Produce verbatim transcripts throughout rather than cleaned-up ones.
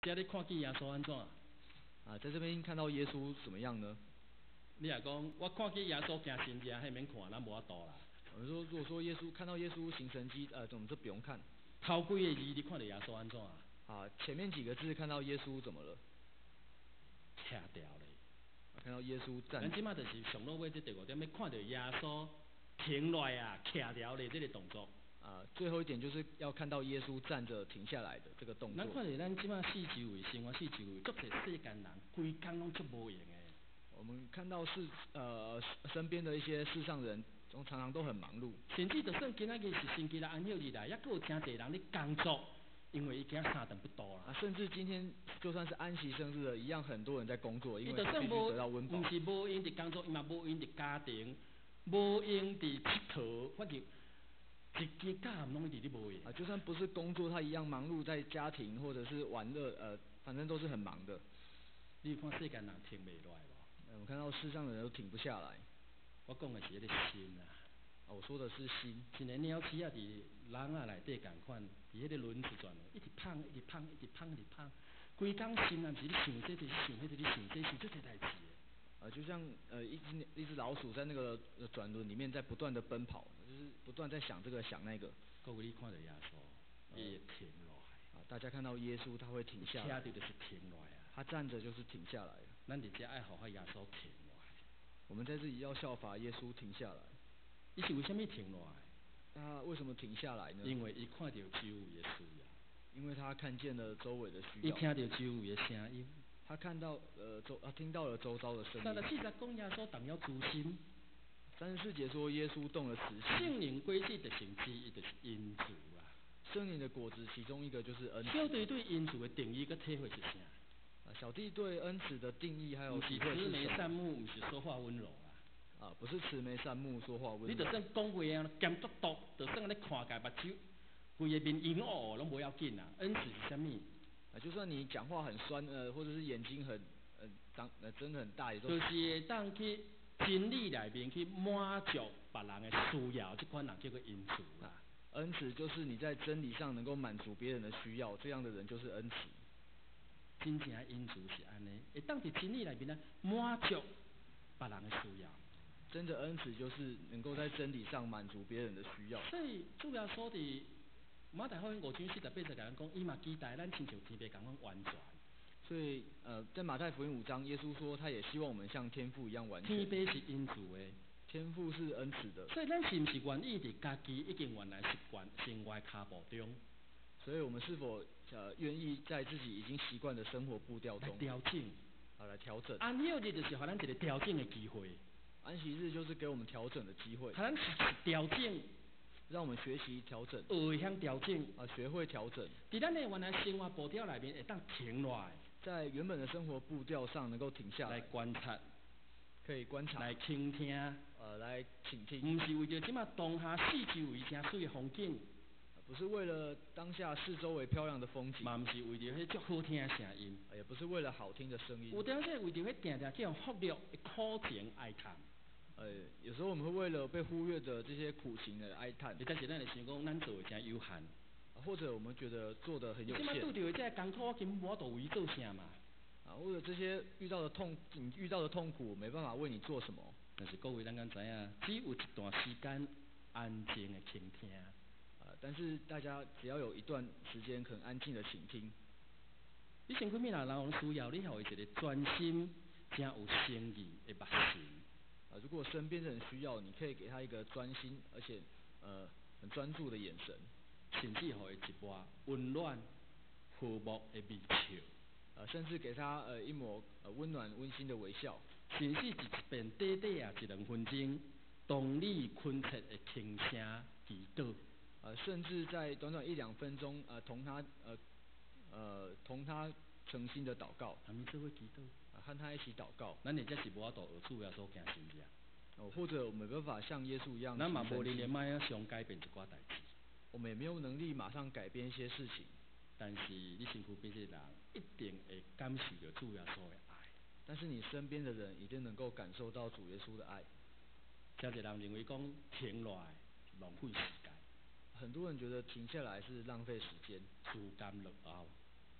这你看见耶稣安怎？啊， 在这边看到耶稣怎么样呢？ 你也讲，我看见耶稣行神迹，迄免看，咱无法度啦。 我们说，如果说耶稣看到耶稣行神迹，呃，我们就不用看。 头几个字你看到耶稣安怎？ 啊，前面几个字看到耶稣怎么了？ 徛掉咧。 看到耶稣站。 咱即马就是上落尾这第五点，要看到耶稣停落来啊，徛掉咧这个动作。 啊，最后一点就是要看到耶稣站着停下来的这个动作。 咱看到咱即马四周围生活四周围，足侪世间人，规工拢足无用诶。 我们看到世呃身边的一些世上人，常常都很忙碌。 甚至就算今仔日是星期六安休日啦，抑佫有真侪人咧工作，因为伊今三顿不多啦。 啊，甚至今天就算是安息生日了，一样很多人在工作，因为必须得到温饱。 毋是无用伫工作，伊嘛无用伫家庭，无用伫佚佗，反正一件假拢伫咧无用。 啊，就算不是工作，他一样忙碌在家庭或者是玩乐，呃，反正都是很忙的。 你看世间人停袂落来无？ 我们看到世上的人都停不下来。 我讲的是迄个心啊。 啊，我说的是心。 一个鸟鼠啊，伫人啊内底共款，伫迄个轮子转，一直芳，一直芳，一直芳，一直芳，规工心啊，毋是咧想这，就是想迄个，咧想这，想这些代志。 啊，就像呃一只一只老鼠在那个转轮里面在不断的奔跑，就是不断在想这个想那个。 各位你看到耶稣，伊会停落来。 啊，大家看到耶稣他会停下来。 徛着就是停落来啊。 他站着就是停下来。 咱伫遮爱互法耶稣停落来。 我们在这里要效法耶稣停下来。 伊是为什么停落来？ 他为什么停下来呢？ 因为伊看到周围的需要。 因为他看见了周围的需要。 伊听到周围的声音。 他看到呃周啊听到了周遭的声音。 三十四节讲耶稣动了慈心。 三十四节说耶稣动了慈心。 圣灵果子的成之一就是恩慈啊。 圣灵的果子其中一个就是恩慈。 小弟对恩慈的定义跟体会是啥？ 啊，小弟对恩慈的定义还有体会是什么？ 不是慈眉善目，不是说话温柔啊。 啊，不是慈眉善目，说话温柔。 你就算讲话啊，咸嘟嘟，就算安尼看家目睭，规个面阴乌乌拢无要紧啊。恩慈是啥物？ 啊，就算你讲话很酸，呃，或者是眼睛很呃张呃睁很大，也都就是会当去真理内面去满足别人的需要，这款人叫做恩慈啦。 恩慈就是你在真理上能够满足别人的需要，这样的人就是恩慈。 真正的恩慈是安尼，会当伫真理内面呢满足别人的需要。 真的恩慈就是能够在真理上满足别人的需要。 所以主要说伫马太福音五章四十八节甲咱讲，伊嘛期待咱亲像天父共款完全。 所以呃，在马太福音五章，耶稣说他也希望我们像天父一样完全。 天父是恩慈的， 天父是恩慈的。 所以咱是毋是愿意伫家己已经原来习惯生活脚步中？ 所以我们是否呃愿意在自己已经习惯的生活步调中来调整？ 啊，来调整。 安息日就是互咱一个调整的机会。 安息日就是给我们调整的机会。 互咱调整。 让我们学习调整， 学会晓调整啊，学会调整。 伫咱的原来生活步调内面，会当停落来， 在原本的生活步调上能够停下来， 来观察， 可以观察， 来倾听， 呃，来倾听。 不是为着即马当下四周围真水的风景， 不是为了当下四周围漂亮的风景， 嘛不是为着迄足好听的声音， 也不是为了好听的声音。 有当时为着迄定定叫福禄的苦情哀叹。 呃，有时候我们会为了被忽略的这些苦情的哀叹。 但是咱会想讲，咱做的真有限， 或者我们觉得做的很有限。 即马拄着这艰苦，我根本无法度为做啥嘛。 啊，或者这些遇到的痛，你遇到的痛苦，没办法为你做什么。 但是各位咱敢知影，只有一段时间安静的倾听。 啊，但是大家只要有一段时间很安静的倾听。 你身躯边若人有需要，你互伊一个专心、真有诚意的目神。 啊，如果身边的人需要，你可以给他一个专心而且呃很专注的眼神， 甚至互伊一抹温暖、和睦的微笑， 呃，甚至给他呃一抹呃温暖温馨的微笑， 甚至一遍短短啊一两分钟，动力恳切的轻声祈祷， 呃，甚至在短短一两分钟呃同他呃呃同他诚心的祷告， 他们做伙祈祷。 啊，和他一起祷告。 咱或者是无法度学主耶稣行神迹。 哦，或者我们没办法像耶稣一样。 咱嘛无能力马上想改变一寡代志。 我们也没有能力马上改变一些事情。 但是你身躯边的人一定会感受到主耶稣的爱。 但是你身边的人一定能够感受到主耶稣的爱。 有一人认为讲停落来浪费时间。 很多人觉得停下来是浪费时间。 自甘落后。 啊，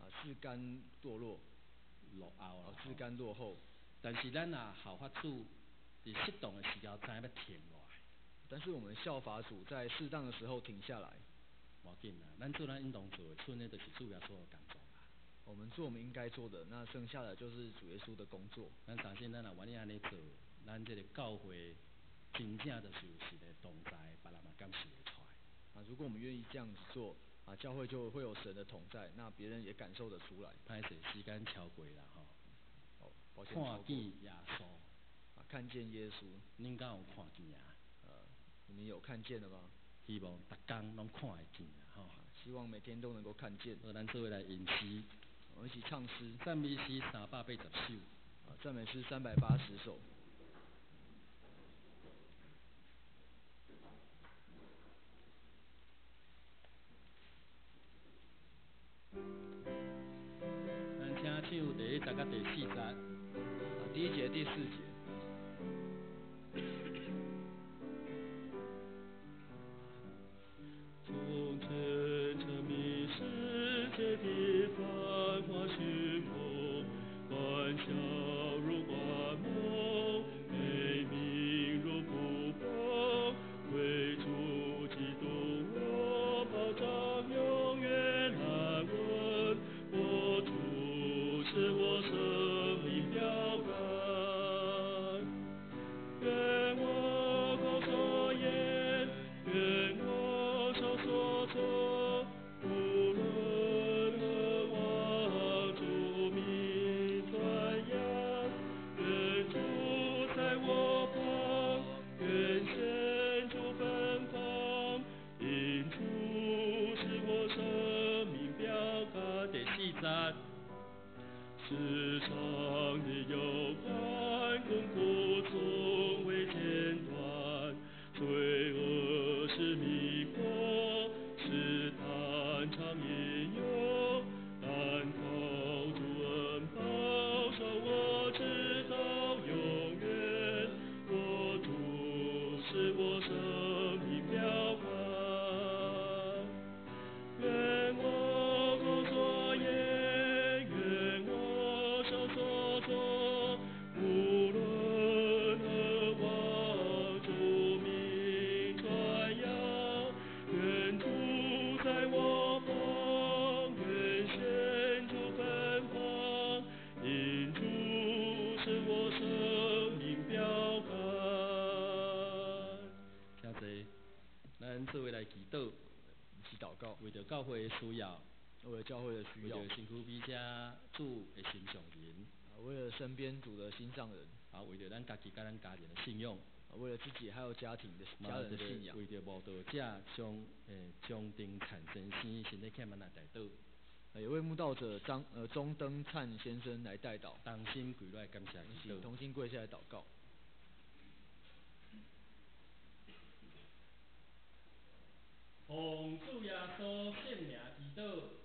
啊自甘堕落， 落后啦， 自甘落后。 但是咱啊效法主，伫适当的时候，知影要停落来。 但是我们效法主，在适当的时候停下来。 无要紧啦，咱做咱应当做的，剩的就是主要所有工作啦。 我们做我们应该做的，那剩下的就是主耶稣的工作。 咱相信咱若愿意安尼做，咱这个教会真正就是有神的同在，别人嘛感受会出来。 啊，如果我们愿意这样子做，啊，教会就会有神的同在，那别人也感受得出来。 歹势时间超过啦吼。 哦，抱歉。 看见耶稣。 啊，看见耶稣。 恁敢有看见啊？ 呃，你们有看见了吗？ 希望逐天拢看会见啊吼。 希望每天都能够看见。 好，咱做伙来吟诗。 我们一起唱诗。 赞美诗三百八十首。 啊，赞美诗三百八十首。 咱请唱第一节甲第四节。啊， 第一节、第四节。 从前沉迷世界的繁华虚梦，欢笑如幻梦，悲悯如瀑布，为主基督我保障永远安稳，我主是我生命标杆，愿我口所言，愿我手所做，无论何往主名传扬，愿主在我旁，愿献主芬芳，因主是我生命标杆。第四节。世上的忧患困苦总未间断，罪恶是迷惑，试探常引诱，但靠主恩保守我直到永远，我主是我生命标杆，愿我口所言，愿我手所做，无论何往主名传扬，愿主在我旁，愿献主芬芳，因主是我生命标杆。请坐，咱做伙来祈祷， 一起祷告， 为着教会的需要。 为了教会的需要， 为了身躯比遮主的心上人， 啊，为了身边主的心上人， 啊，为了咱家己甲咱家人的信仰， 啊，为了自己还有家庭的家人的信仰， 为着慕道者将诶将灯产生生身体欠满来代祷， 也为慕道者张呃中登灿先生来代祷， 同心跪来感谢祈祷， 同心跪下来祷告。 奉主耶稣圣名祈祷。